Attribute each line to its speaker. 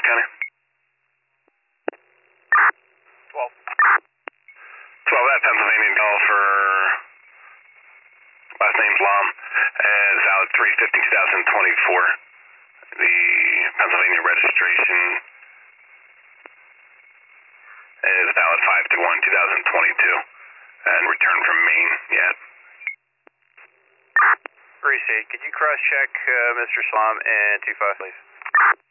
Speaker 1: County.
Speaker 2: 12.
Speaker 1: 12, that Pennsylvania call for last name's Lom is valid 3/50/2024. The Pennsylvania registration is valid 5/1/2022 and returned from Maine yet.
Speaker 2: Appreciate it. Could you cross-check Mr. Slom and 25, please?